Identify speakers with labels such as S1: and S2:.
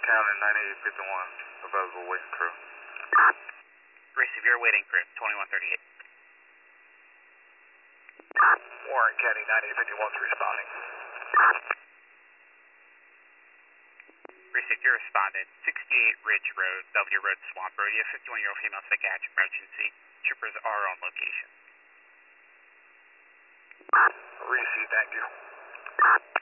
S1: County 9851, available waiting crew.
S2: Receive your waiting crew, 2138.
S1: Warren County 9851's responding.
S2: Receive your respondent, 68 Ridge Road, W Road, Swamp Road. You have 51-year-old female psychiatric emergency. Troopers are on location.
S1: Receive, thank you.